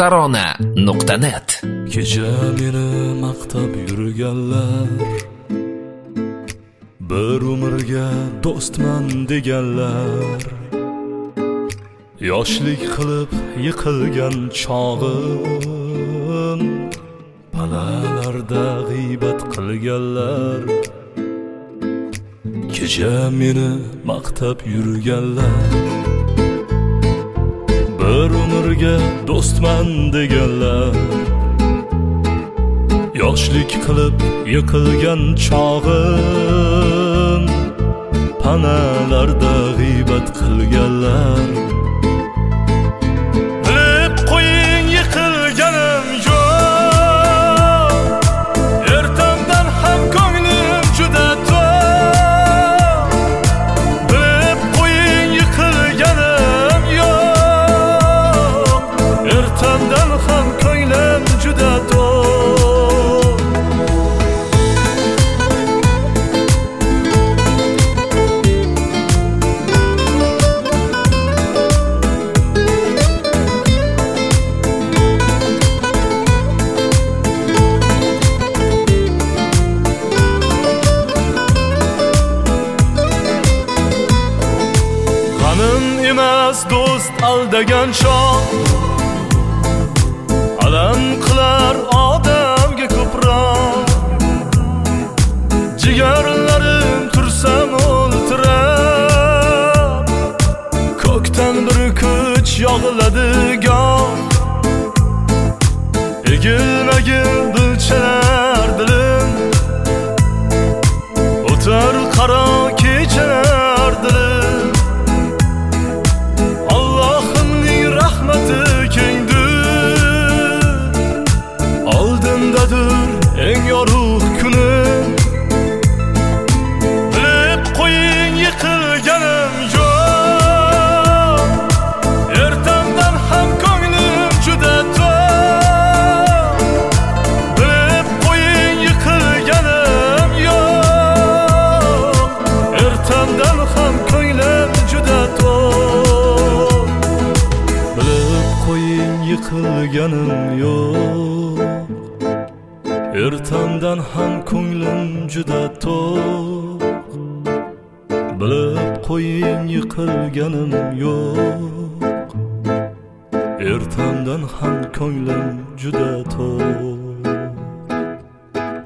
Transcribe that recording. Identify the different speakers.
Speaker 1: tarona.net.
Speaker 2: Kecha meni maqtab yurganlar, bir umrga do'stman deganlar, yoshlik qilib yiqilgan chog'im, palalarda g'iybat qilganlar. Kecha meni maqtab yurganlar, bir umrga do'stman deganlar, yoshlik qilib yiqilgan chog'im, panalarda g'iybat qilganlar. Bilib qo'ying, yiqilganim yo'q, ertamdan ham ko'nglim juda to'q. Bilib qo'ying, yiqilganim yo'q, ertamdan ham ko'nglim juda to'q. Emas do'st aldagan chog', alam qilar odamga ko'proq. Jigarlarim tursam o'ltirab, ko'kdan bir kuch yog'iladi goh. Egilmagil bilchalar dilim, o'tar qaro kechalar dilim. Eng yorug' kunim, bilib qo'ying, yiqilganim yo'q, ertamdan ham ko'nglim juda to'q. Bilib qo'ying, yiqilganim yo'q, ertamdan ham ko'nglim juda to'q. Bilib qo'ying, yiqilganim yo'q, ertamdan ham ko'nglim juda to'q. Bilib qo'ying, yiqilganim yo'q, ertamdan ham ko'nglim juda to'q.